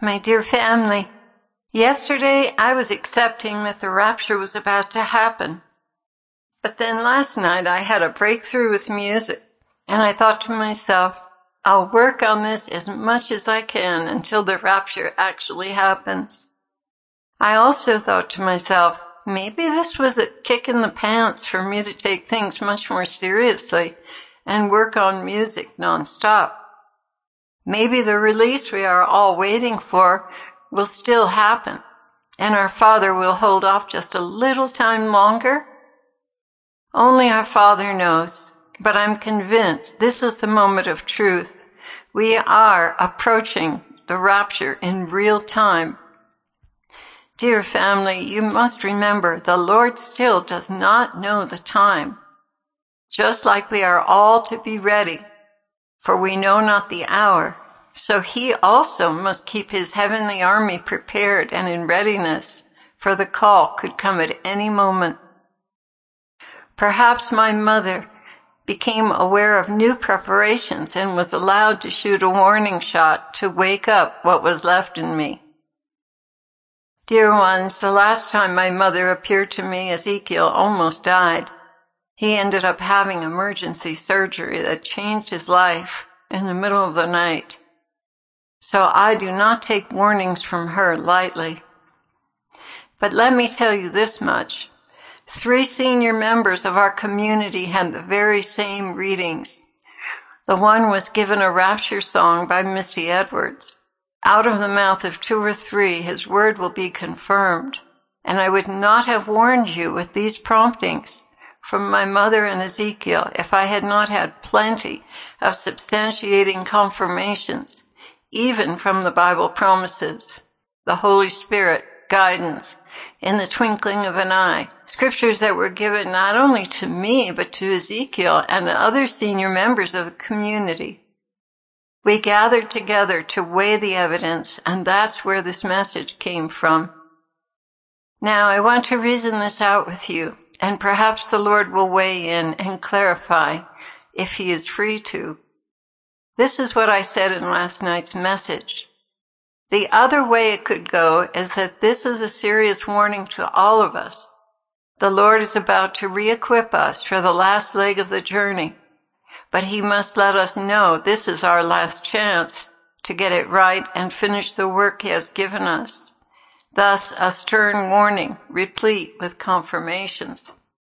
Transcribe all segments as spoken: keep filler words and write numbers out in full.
My dear family, yesterday I was accepting that the rapture was about to happen. But then last night I had a breakthrough with music, and I thought to myself, I'll work on this as much as I can until the rapture actually happens. I also thought to myself, maybe this was a kick in the pants for me to take things much more seriously and work on music nonstop. Maybe the release we are all waiting for will still happen, and our Father will hold off just a little time longer. Only our Father knows, but I'm convinced this is the moment of truth. We are approaching the rapture in real time. Dear family, you must remember the Lord still does not know the time. Just like we are all to be ready, for we know not the hour, so he also must keep his heavenly army prepared and in readiness, for the call could come at any moment. Perhaps my mother became aware of new preparations and was allowed to shoot a warning shot to wake up what was left in me. Dear ones, the last time my mother appeared to me, Ezekiel almost died. He ended up having emergency surgery that changed his life in the middle of the night. So I do not take warnings from her lightly. But let me tell you this much. Three senior members of our community had the very same readings. The one was given a rapture song by Misty Edwards. Out of the mouth of two or three, his word will be confirmed. And I would not have warned you with these promptings from my mother and Ezekiel if I had not had plenty of substantiating confirmations, even from the Bible promises, the Holy Spirit guidance in the twinkling of an eye, scriptures that were given not only to me but to Ezekiel and other senior members of the community. We gathered together to weigh the evidence, and that's where this message came from. Now, I want to reason this out with you, and perhaps the Lord will weigh in and clarify if he is free to. This is what I said in last night's message. The other way it could go is that this is a serious warning to all of us. The Lord is about to re-equip us for the last leg of the journey, but he must let us know this is our last chance to get it right and finish the work he has given us. Thus, a stern warning, replete with confirmations.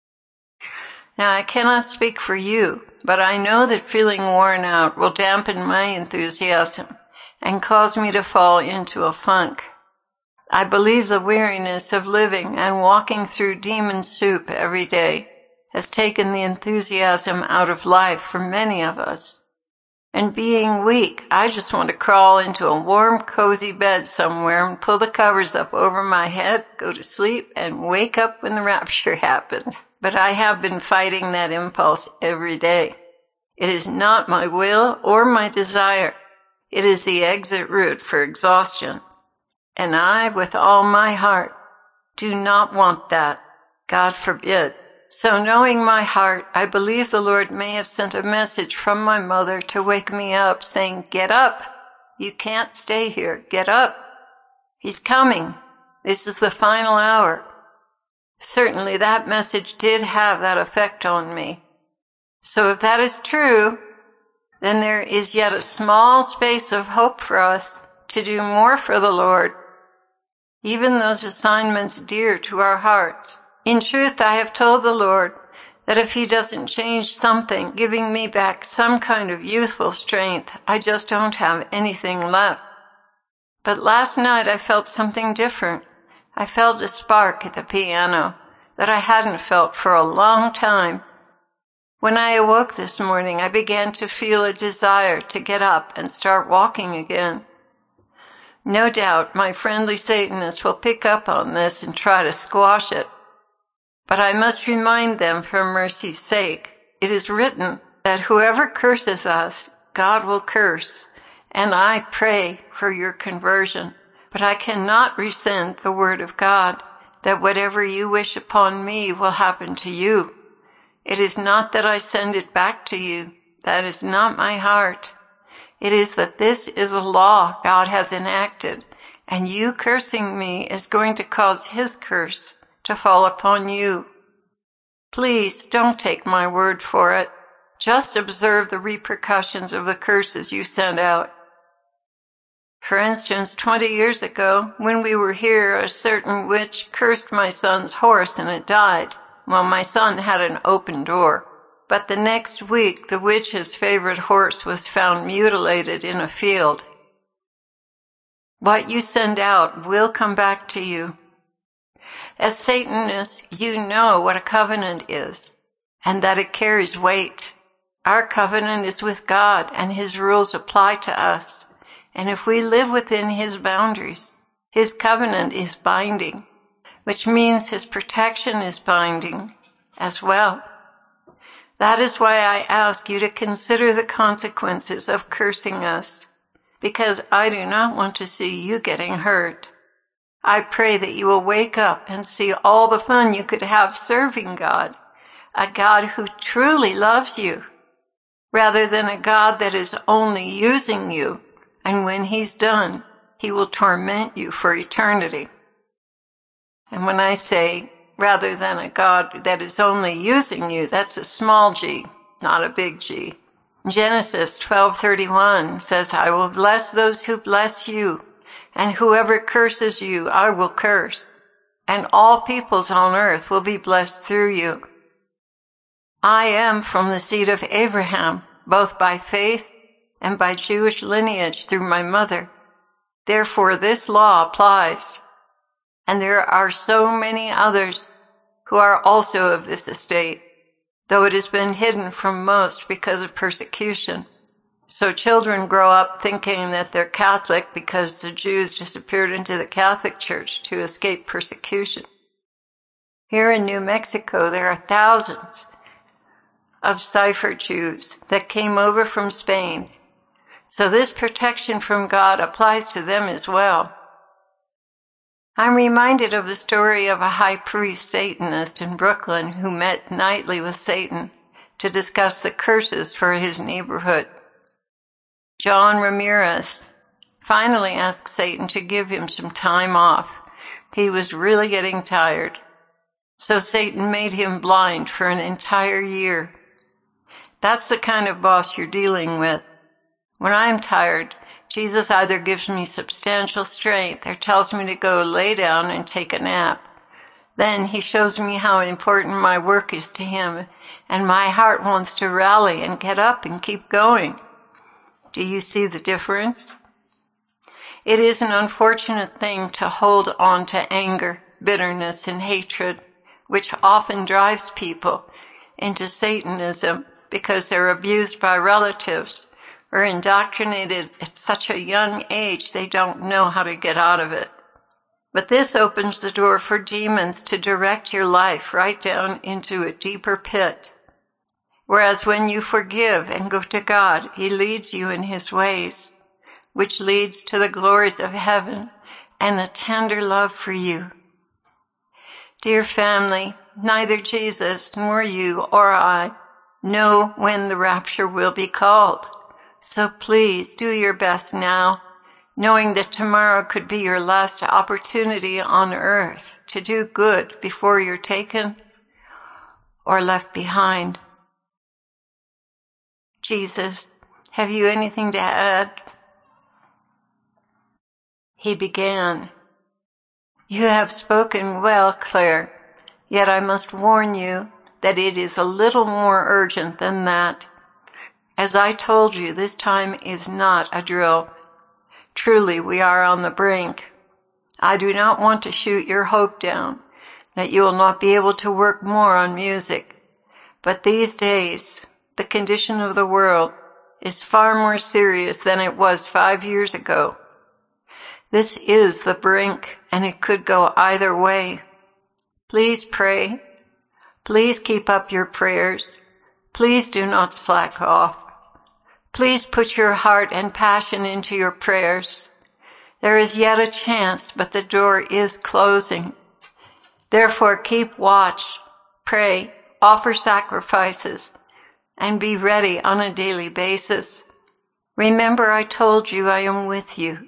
Now, I cannot speak for you, but I know that feeling worn out will dampen my enthusiasm and cause me to fall into a funk. I believe the weariness of living and walking through demon soup every day has taken the enthusiasm out of life for many of us. And being weak, I just want to crawl into a warm, cozy bed somewhere and pull the covers up over my head, go to sleep, and wake up when the rapture happens. But I have been fighting that impulse every day. It is not my will or my desire. It is the exit route for exhaustion. And I, with all my heart, do not want that. God forbid. So knowing my heart, I believe the Lord may have sent a message from my mother to wake me up, saying, get up. You can't stay here. Get up. He's coming. This is the final hour. Certainly that message did have that effect on me. So if that is true, then there is yet a small space of hope for us to do more for the Lord, even those assignments dear to our hearts. In truth, I have told the Lord that if he doesn't change something, giving me back some kind of youthful strength, I just don't have anything left. But last night I felt something different. I felt a spark at the piano that I hadn't felt for a long time. When I awoke this morning, I began to feel a desire to get up and start walking again. No doubt my friendly Satanists will pick up on this and try to squash it. But I must remind them for mercy's sake, it is written that whoever curses us, God will curse. And I pray for your conversion. But I cannot rescind the word of God, that whatever you wish upon me will happen to you. It is not that I send it back to you. That is not my heart. It is that this is a law God has enacted, and you cursing me is going to cause his curse to fall upon you. Please don't take my word for it. Just observe the repercussions of the curses you send out. For instance, twenty years ago, when we were here, a certain witch cursed my son's horse and it died. Well, my son had an open door. But the next week, the witch's favorite horse was found mutilated in a field. What you send out will come back to you. As Satanists, you know what a covenant is, and that it carries weight. Our covenant is with God, and his rules apply to us. And if we live within his boundaries, his covenant is binding, which means his protection is binding as well. That is why I ask you to consider the consequences of cursing us, because I do not want to see you getting hurt. I pray that you will wake up and see all the fun you could have serving God, a God who truly loves you, rather than a God that is only using you, and when he's done, he will torment you for eternity. And when I say, rather than a God that is only using you, that's a small g, not a big G. Genesis twelve thirty-one says, I will bless those who bless you, and whoever curses you, I will curse, and all peoples on earth will be blessed through you. I am from the seed of Abraham, both by faith and by Jewish lineage through my mother. Therefore, this law applies. And there are so many others who are also of this estate, though it has been hidden from most because of persecution. So children grow up thinking that they're Catholic because the Jews disappeared into the Catholic Church to escape persecution. Here in New Mexico, there are thousands of cipher Jews that came over from Spain. So this protection from God applies to them as well. I'm reminded of the story of a high priest Satanist in Brooklyn who met nightly with Satan to discuss the curses for his neighborhood. John Ramirez finally asked Satan to give him some time off. He was really getting tired. So Satan made him blind for an entire year. That's the kind of boss you're dealing with. When I'm tired, Jesus either gives me substantial strength or tells me to go lay down and take a nap. Then he shows me how important my work is to him, and my heart wants to rally and get up and keep going. Do you see the difference? It is an unfortunate thing to hold on to anger, bitterness, and hatred, which often drives people into Satanism because they're abused by relatives or indoctrinated at such a young age they don't know how to get out of it. But this opens the door for demons to direct your life right down into a deeper pit. Whereas when you forgive and go to God, he leads you in his ways, which leads to the glories of heaven and a tender love for you. Dear family, neither Jesus nor you or I know when the rapture will be called. So please do your best now, knowing that tomorrow could be your last opportunity on earth to do good before you're taken or left behind. Jesus, have you anything to add? He began, You have spoken well, Claire, yet I must warn you that it is a little more urgent than that. As I told you, this time is not a drill. Truly, we are on the brink. I do not want to shoot your hope down, that you will not be able to work more on music. But these days, the condition of the world is far more serious than it was five years ago. This is the brink, and it could go either way. Please pray. Please keep up your prayers. Please do not slack off. Please put your heart and passion into your prayers. There is yet a chance, but the door is closing. Therefore, keep watch, pray, offer sacrifices, and be ready on a daily basis. Remember, I told you I am with you.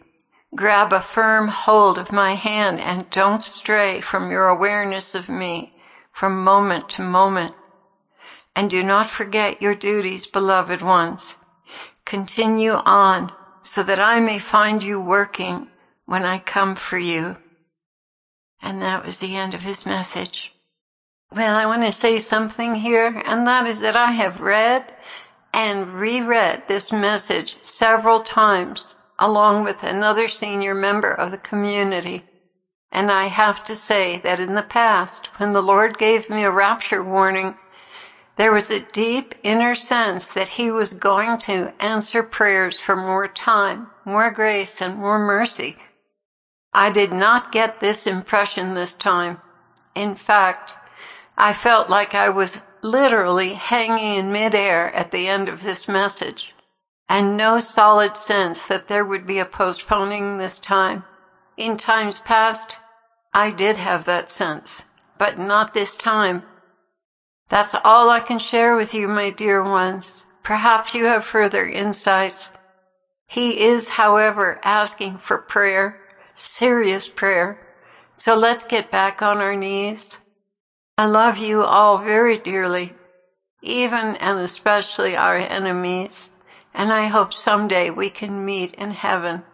Grab a firm hold of my hand and don't stray from your awareness of me from moment to moment. And do not forget your duties, beloved ones. Continue on so that I may find you working when I come for you. And that was the end of his message. Well, I want to say something here, and that is that I have read and reread this message several times, along with another senior member of the community. And I have to say that in the past, when the Lord gave me a rapture warning, there was a deep inner sense that he was going to answer prayers for more time, more grace, and more mercy. I did not get this impression this time. In fact, I felt like I was literally hanging in midair at the end of this message, and no solid sense that there would be a postponing this time. In times past, I did have that sense, but not this time. That's all I can share with you, my dear ones. Perhaps you have further insights. He is, however, asking for prayer, serious prayer. So let's get back on our knees. I love you all very dearly, even and especially our enemies, and I hope someday we can meet in heaven.